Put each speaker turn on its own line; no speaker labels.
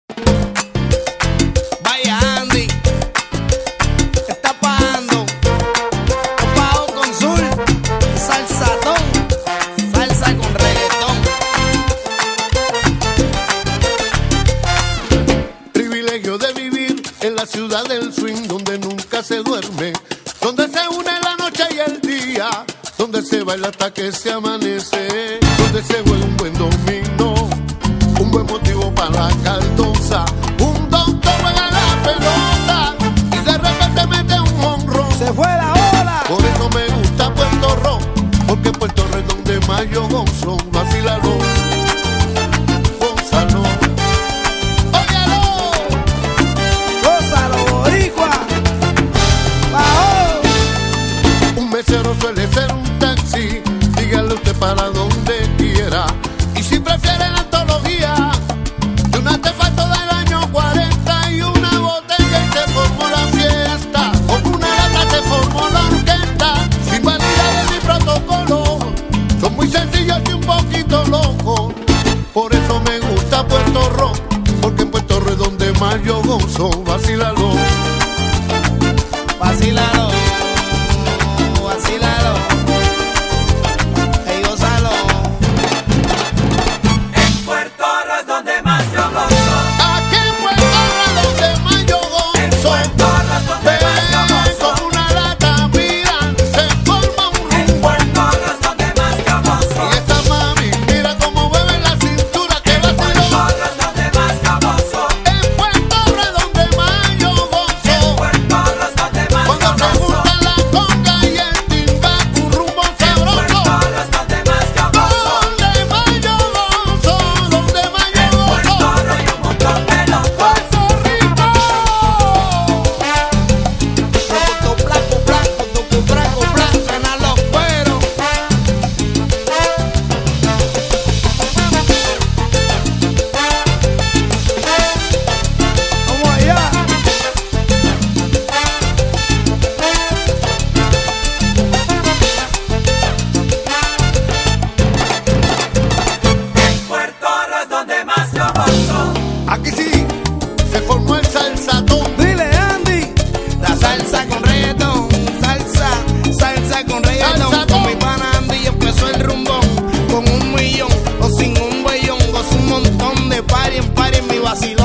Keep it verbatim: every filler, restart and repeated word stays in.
ciudad del swing donde nunca se duerme, donde se une la noche y el día, donde se baila hasta que se amanece, donde se juega un buen dominó, un buen motivo para la caldosa, un doctor juega la pelota y de repente mete un honrón.
Se fue la ola.
Por eso me gusta Puerto Rico, porque Puerto Rico es donde más yo gozo, vacílalo. Suele ser un taxi, dígale usted para donde quiera. Y si prefiere la antología de un artefacto del año cuarenta y una botella y se formó la fiesta, con una lata se formó la orquesta, sin vanidades ni protocolo, son muy sencillos y un poquito locos. Por eso me gusta Puerto Rico, porque en Puerto Rico es donde más yo gozo, vacílalo,
vacílalo.
Aquí sí, se formó el salsatón.
Dile, Andy. La salsa con reggaetón. Salsa, salsa con reggaetón.
Salsatón.
Con mi pana Andy empezó el rumbón. Con un millón o sin un bellón. Gozo un montón de party en party en mi vacilón.